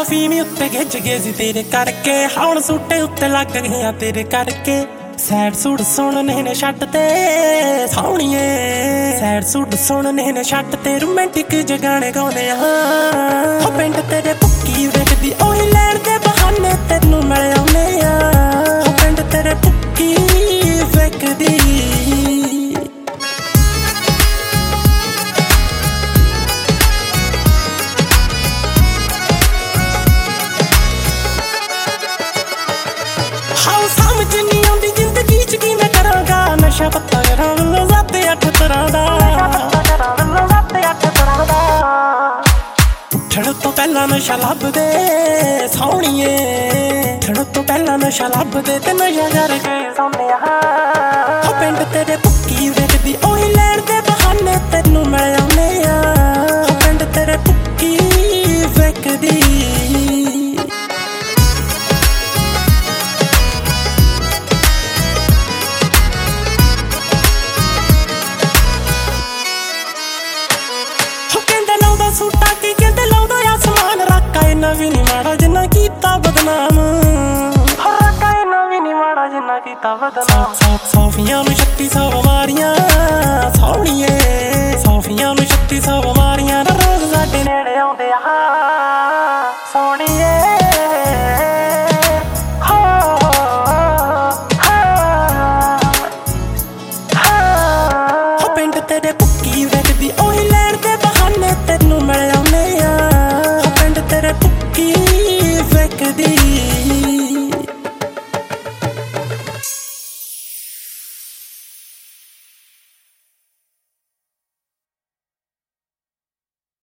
ਫੀਮੀ ਉੱਤੇ ਗਿੱਜ ਗਏ ਸੀ ਤੇਰੇ ਕਰਕੇ, ਹੁਣ ਸੂਟੇ ਉੱਤੇ ਲੱਗ ਗਈਆਂ ਤੇਰੇ ਕਰਕੇ। ਸੈਡ ਸੂਟ ਸੁਣਨੇ ਨੇ ਛੱਡ ਤੇ ਸੋਹਣੀਏ, ਸੈਡ ਸੂਟ ਸੁਣਨੇ ਨੇ ਛੱਡ ਤੇ ਰੋਮਾਂਟਿਕ ਜਿਹੇ ਗਾਣੇ ਗਾਉਂਦੇ ਆ। ਉਹ ਪਿੰਡ ਤੇਰੇ ਭੁੱਕੀ ਵੇਖਦੀ ਉਹੀ ਲੈਣ ਦੇ ਬਹਾਨੇ ਤੈਨੂੰ ਮਿਲ ਆਉਂਦੇ ਆ। ਉਹ ਪਿੰਡ ਤੇਰੇ ਭੁੱਕੀ ਵੇਖਦੀ ਸਮਝ ਨਹੀਂ ਆਉਂਦੀ ਜ਼ਿੰਦਗੀ ਚ ਕੀ ਮੈਂ ਕਰਾਂਗਾ। ਨਸ਼ਾ ਪੱਤਾ ਕਰਾਂ ਵੱਲੋਂ 7-8 ਤਰ੍ਹਾਂ ਦਾ, ਉੱਠਣ ਤੋਂ ਪਹਿਲਾਂ ਨਸ਼ਾ ਲੱਭਦੇ ਸੋਹਣੀਏ, ਉੱਠਣ ਤੋਂ ਪਹਿਲਾਂ ਨਸ਼ਾ ਲੱਭਦੇ ਤੇ ਨਸ਼ਾ ਕਰਕੇ ਸੌਂਦੇ ਆ। ਉਹ ਪਿੰਡ ਤੇਰੇ ਭੁੱਕੀ ਵੇਖਦੀ ਉਹੀ ਲੈਣ ਦੇ ਬਹਾਨੇ ਤੈਨੂੰ ਮਿਲ ਆਉਂਦੇ ਆ। ਉਹ ਪਿੰਡ ਤੇਰੇ ਭੁੱਕੀ ਵੇਖਦੀ ਸੂਟਾ ਕੀ ਕਹਿੰਦੇ ਲਾਉਂਦਾ ਆਸਮਾਨ। ਰਾਕਾ ਇਹਨਾਂ ਵੀ ਨੀ ਮਾੜਾ ਜਿੰਨਾ ਕੀਤਾ ਬਦਨਾਮ, ਰਾਕਾ ਇਹਨਾਂ ਵੀ ਨੀ ਮਾੜਾ ਜਿੰਨਾ ਕੀਤਾ ਬਦਨਾਮ। ਸੌਫੀਆਂ ਨੂੰ 3600 ਬਿਮਾਰੀਆਂ ਸੋਹਣੀਏ,